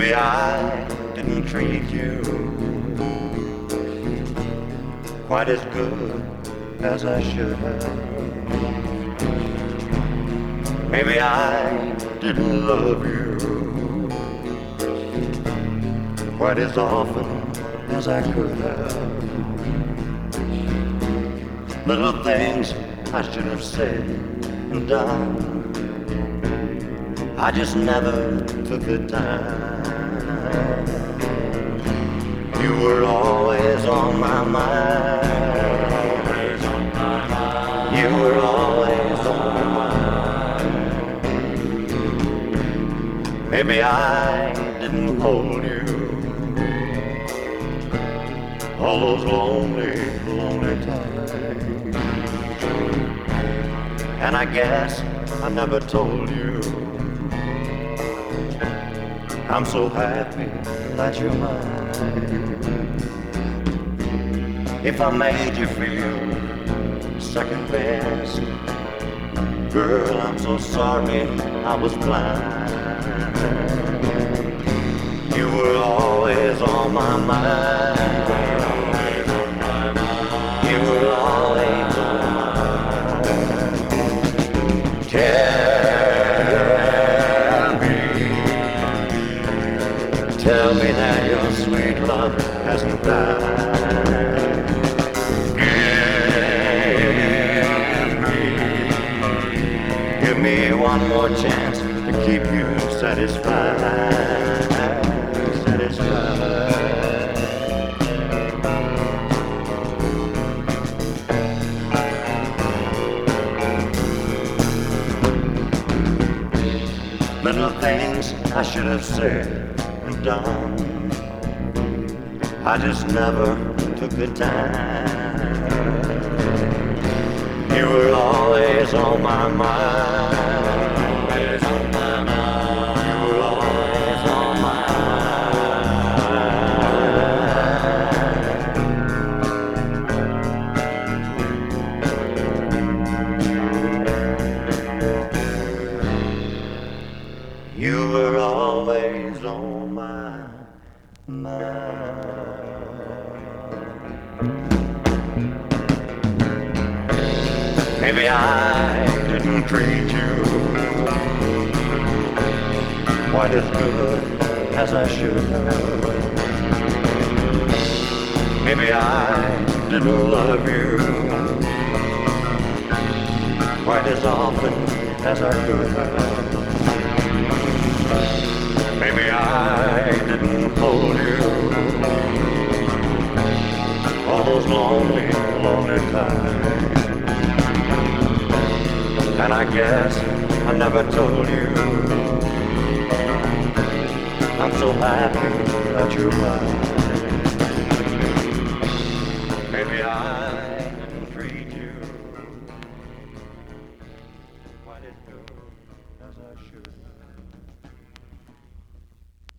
Maybe I didn't treat you quite as good as I should have. Maybe I didn't love you quite as often as I could have. Little things I should have said and done, I just never took the time. You were always on my mind. You were always on my mind. Maybe I didn't hold you all those lonely, lonely times. And I guess I never told you I'm so happy that you're mine. If I made you feel second best, girl, I'm so sorry I was blind. You were always on my mind. You were always on my mind. Tell me that your sweet love hasn't died. Give me one more chance to keep you satisfied. Satisfied. Little things I should have said and done, I just never took the time. You were always on my mind. Always on my mind. You were always on my mind. You were always on my mind. Maybe I didn't treat you quite as good as I should have. Maybe I didn't love you quite as often as I could have. Maybe I didn't hold you all those lonely, lonely times. And I guess I never told you I'm so happy that you're mine. Maybe I didn't treat